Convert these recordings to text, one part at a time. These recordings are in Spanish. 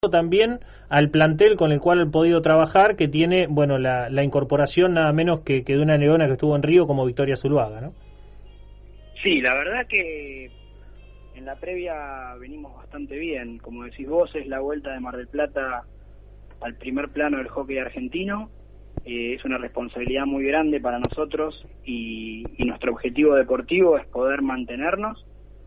también al plantel con el cual han podido trabajar, que tiene, bueno, la incorporación nada menos que de una leona que estuvo en Río como Victoria Zuluaga, ¿no? Sí, la verdad que en la previa venimos bastante bien. Como decís vos, es la vuelta de Mar del Plata al primer plano del hockey argentino. Es una responsabilidad muy grande para nosotros y nuestro objetivo deportivo es poder mantenernos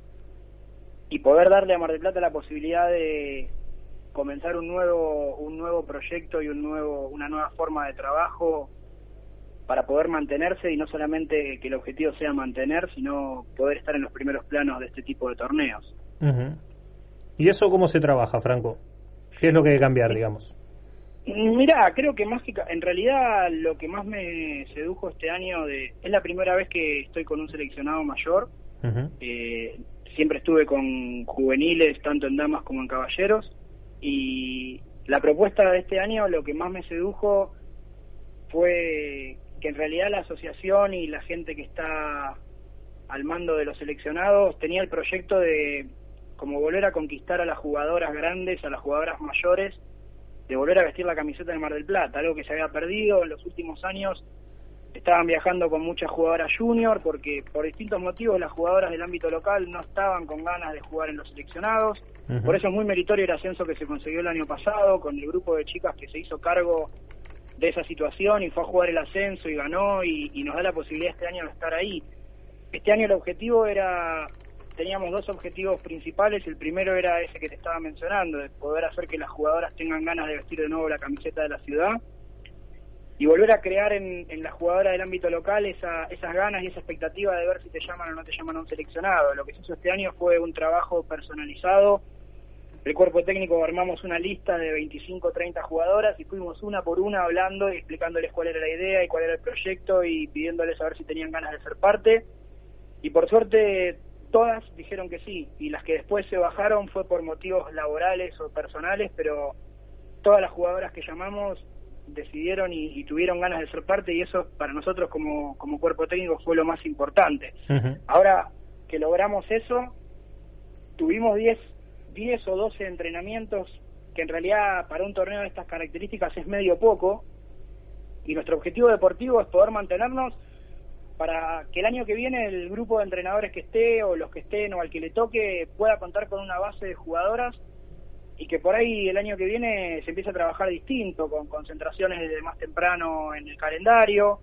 y poder darle a Mar del Plata la posibilidad de comenzar un nuevo proyecto y una nueva forma de trabajo para poder mantenerse, y no solamente que el objetivo sea mantener, sino poder estar en los primeros planos de este tipo de torneos. Uh-huh. ¿Y eso cómo se trabaja, Franco? ¿Qué es lo que hay que cambiar, digamos? Mirá, creo que en realidad lo que más me sedujo este año es la primera vez que estoy con un seleccionado mayor. Uh-huh. Siempre estuve con juveniles, tanto en damas como en caballeros, y la propuesta de este año, lo que más me sedujo fue que en realidad la asociación y la gente que está al mando de los seleccionados tenía el proyecto de como volver a conquistar a las jugadoras grandes, a las jugadoras mayores, de volver a vestir la camiseta del Mar del Plata, algo que se había perdido en los últimos años. Estaban viajando con muchas jugadoras junior porque por distintos motivos las jugadoras del ámbito local no estaban con ganas de jugar en los seleccionados. Uh-huh. Por eso es muy meritorio el ascenso que se consiguió el año pasado con el grupo de chicas que se hizo cargo de esa situación y fue a jugar el ascenso y ganó, y nos da la posibilidad este año de estar ahí. Este año el objetivo teníamos dos objetivos principales. El primero era ese que te estaba mencionando, de poder hacer que las jugadoras tengan ganas de vestir de nuevo la camiseta de la ciudad y volver a crear en la jugadora del ámbito local esas ganas y esa expectativa de ver si te llaman o no te llaman a un seleccionado. Lo que se hizo este año fue un trabajo personalizado. El cuerpo técnico armamos una lista de 25 o 30 jugadoras y fuimos una por una hablando y explicándoles cuál era la idea y cuál era el proyecto y pidiéndoles a ver si tenían ganas de ser parte. Y por suerte todas dijeron que sí, y las que después se bajaron fue por motivos laborales o personales, pero todas las jugadoras que llamamos decidieron y tuvieron ganas de ser parte, y eso para nosotros como cuerpo técnico fue lo más importante. Uh-huh. Ahora que logramos eso, tuvimos 10 o 12 entrenamientos, que en realidad para un torneo de estas características es medio poco, y nuestro objetivo deportivo es poder mantenernos para que el año que viene el grupo de entrenadores que esté, o los que estén, o al que le toque, pueda contar con una base de jugadoras, y que por ahí el año que viene se empiece a trabajar distinto, con concentraciones desde más temprano en el calendario,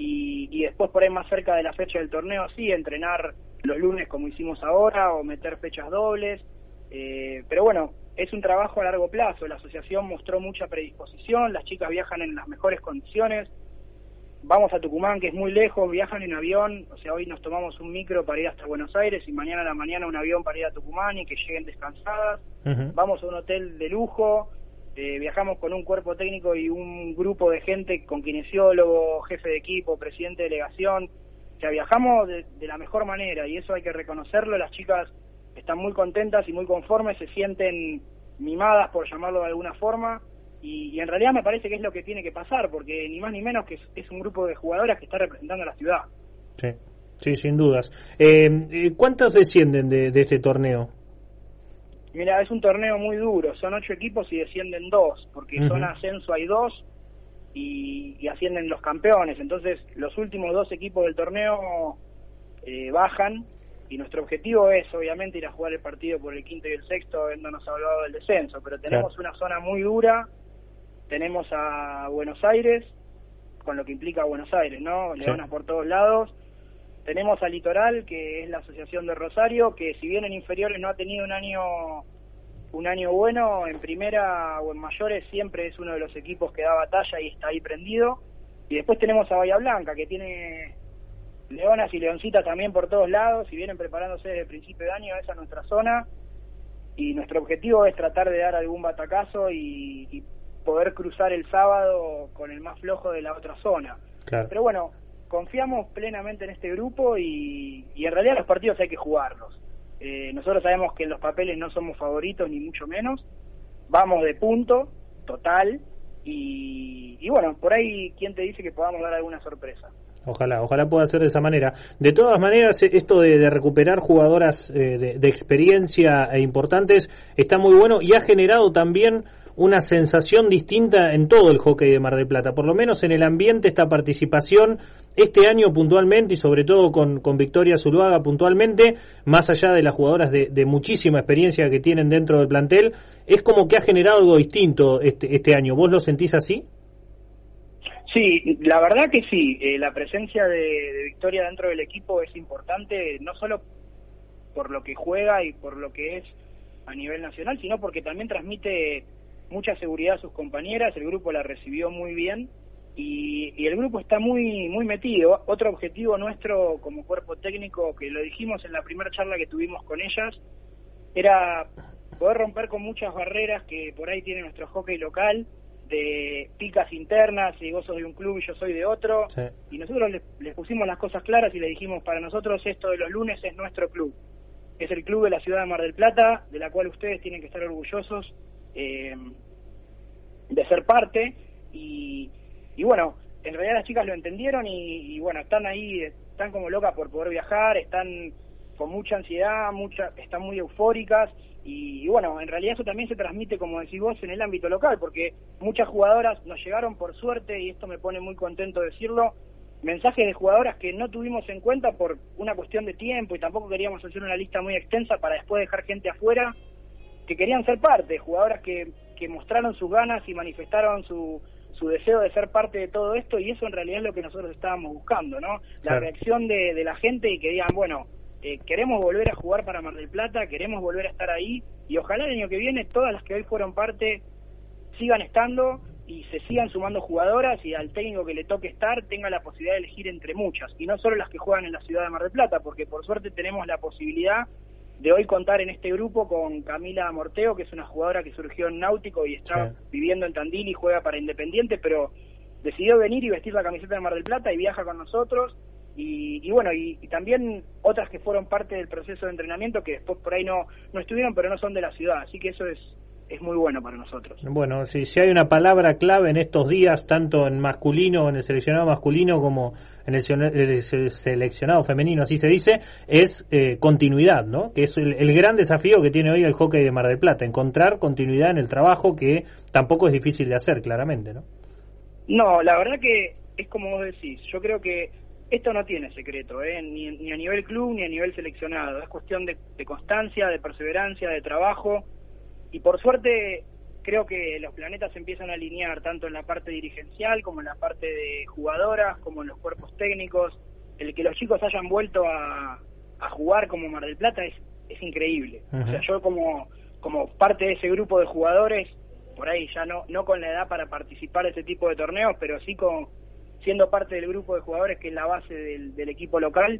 y después por ahí más cerca de la fecha del torneo sí, entrenar los lunes como hicimos ahora, o meter fechas dobles. Pero bueno, es un trabajo a largo plazo. La asociación mostró mucha predisposición, las chicas viajan en las mejores condiciones. Vamos a Tucumán, que es muy lejos, viajan en avión, o sea, hoy nos tomamos un micro para ir hasta Buenos Aires y mañana a la mañana un avión para ir a Tucumán y que lleguen descansadas. Uh-huh. Vamos a un hotel de lujo, viajamos con un cuerpo técnico y un grupo de gente con kinesiólogo, jefe de equipo, presidente de delegación. O sea, viajamos de la mejor manera, y eso hay que reconocerlo. Las chicas están muy contentas y muy conformes, se sienten mimadas, por llamarlo de alguna forma, y en realidad me parece que es lo que tiene que pasar, porque ni más ni menos que es un grupo de jugadoras que está representando a la ciudad. Sí, sin dudas. ¿Cuántos descienden de este torneo? Mira, es un torneo muy duro, son 8 equipos y descienden 2, porque uh-huh. Son ascenso hay 2 y ascienden los campeones. Entonces los últimos 2 equipos del torneo bajan, y nuestro objetivo es obviamente ir a jugar el partido por el quinto y el sexto, habiéndonos hablado del descenso, pero tenemos una zona muy dura. Tenemos a Buenos Aires, con lo que implica Buenos Aires, ¿no? Leonas por todos lados. Tenemos a Litoral, que es la asociación de Rosario, que si bien en inferiores no ha tenido un año bueno, en primera o en mayores siempre es uno de los equipos que da batalla y está ahí prendido. Y después tenemos a Bahía Blanca, que tiene leonas y leoncitas también por todos lados, y vienen preparándose desde el principio de año. Esa es nuestra zona, y nuestro objetivo es tratar de dar algún batacazo y poder cruzar el sábado con el más flojo de la otra zona. Claro. Pero bueno, confiamos plenamente en este grupo, y en realidad los partidos hay que jugarlos. Nosotros sabemos que en los papeles no somos favoritos, ni mucho menos. Vamos de punto, total, y bueno, por ahí, ¿quién te dice que podamos dar alguna sorpresa? Ojalá pueda ser de esa manera. De todas maneras, esto de recuperar jugadoras de experiencia e importantes está muy bueno, y ha generado también una sensación distinta en todo el hockey de Mar del Plata, por lo menos en el ambiente, esta participación este año puntualmente y sobre todo con Victoria Zuluaga puntualmente, más allá de las jugadoras de muchísima experiencia que tienen dentro del plantel, es como que ha generado algo distinto este año. ¿Vos lo sentís así? Sí, la verdad que sí. La presencia de Victoria dentro del equipo es importante, no solo por lo que juega y por lo que es a nivel nacional, sino porque también transmite mucha seguridad a sus compañeras. El grupo la recibió muy bien y el grupo está muy metido. Otro objetivo nuestro como cuerpo técnico, que lo dijimos en la primera charla que tuvimos con ellas, era poder romper con muchas barreras que por ahí tiene nuestro hockey local, de picas internas, y vos sos de un club y yo soy de otro, sí. Y nosotros les pusimos las cosas claras y le dijimos, para nosotros esto de los lunes es nuestro club, es el club de la ciudad de Mar del Plata, de la cual ustedes tienen que estar orgullosos de ser parte, y bueno, en realidad las chicas lo entendieron y bueno, están ahí, están como locas por poder viajar, están con mucha ansiedad, están muy eufóricas, y bueno, en realidad eso también se transmite, como decís vos, en el ámbito local, porque muchas jugadoras nos llegaron por suerte, y esto me pone muy contento decirlo, mensajes de jugadoras que no tuvimos en cuenta por una cuestión de tiempo, y tampoco queríamos hacer una lista muy extensa para después dejar gente afuera, que querían ser parte, jugadoras que mostraron sus ganas y manifestaron su deseo de ser parte de todo esto, y eso en realidad es lo que nosotros estábamos buscando, ¿no? La reacción de la gente, y que digan, bueno, queremos volver a jugar para Mar del Plata, queremos volver a estar ahí, y ojalá el año que viene todas las que hoy fueron parte sigan estando y se sigan sumando jugadoras, y al técnico que le toque estar tenga la posibilidad de elegir entre muchas, y no solo las que juegan en la ciudad de Mar del Plata, porque por suerte tenemos la posibilidad de hoy contar en este grupo con Camila Morteo, que es una jugadora que surgió en Náutico y está viviendo en Tandil y juega para Independiente, pero decidió venir y vestir la camiseta de Mar del Plata y viaja con nosotros. Y bueno, y también otras que fueron parte del proceso de entrenamiento, que después por ahí no estuvieron, pero no son de la ciudad, así que eso es muy bueno para nosotros. Bueno, si hay una palabra clave en estos días, tanto en masculino, en el seleccionado masculino, como en el seleccionado femenino, así se dice, es continuidad, ¿no? Que es el gran desafío que tiene hoy el hockey de Mar del Plata, encontrar continuidad en el trabajo, que tampoco es difícil de hacer, claramente, ¿no? No, la verdad que es como vos decís, yo creo que esto no tiene secreto, ni a nivel club ni a nivel seleccionado, es cuestión de constancia, de perseverancia, de trabajo, y por suerte creo que los planetas se empiezan a alinear tanto en la parte dirigencial como en la parte de jugadoras, como en los cuerpos técnicos. El que los chicos hayan vuelto a jugar como Mar del Plata es increíble. O sea, yo como parte de ese grupo de jugadores, por ahí ya no con la edad para participar de ese tipo de torneos, pero sí siendo parte del grupo de jugadores que es la base del equipo local,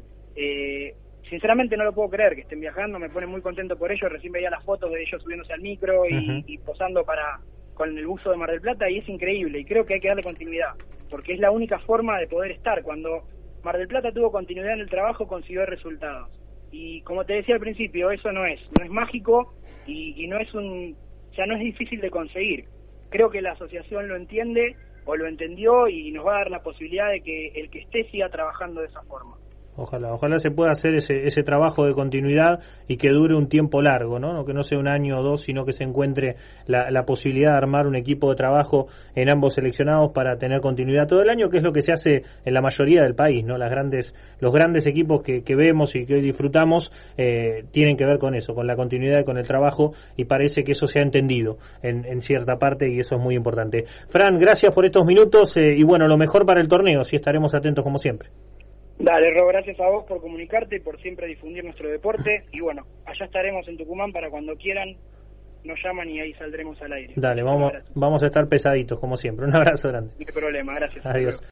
sinceramente no lo puedo creer que estén viajando, me pone muy contento por ello. Recién veía las fotos de ellos subiéndose al micro y posando con el buzo de Mar del Plata, y es increíble, y creo que hay que darle continuidad, porque es la única forma de poder estar. Cuando Mar del Plata tuvo continuidad en el trabajo, consiguió resultados, y como te decía al principio, eso no es mágico, y no es no es difícil de conseguir. Creo que la asociación lo entiende o lo entendió, y nos va a dar la posibilidad de que el que esté siga trabajando de esa forma. Ojalá se pueda hacer ese trabajo de continuidad y que dure un tiempo largo, ¿no? Que no sea un año o dos, sino que se encuentre la posibilidad de armar un equipo de trabajo en ambos seleccionados para tener continuidad todo el año, que es lo que se hace en la mayoría del país, ¿no? Los grandes equipos que vemos y que hoy disfrutamos tienen que ver con eso, con la continuidad y con el trabajo, y parece que eso se ha entendido en cierta parte, y eso es muy importante. Fran, gracias por estos minutos, y bueno, lo mejor para el torneo, sí, estaremos atentos como siempre. Dale, Rob, gracias a vos por comunicarte y por siempre difundir nuestro deporte, y bueno, allá estaremos en Tucumán para cuando quieran, nos llaman y ahí saldremos al aire. Dale, vamos a estar pesaditos como siempre. Un abrazo grande. No hay problema, gracias. Adiós.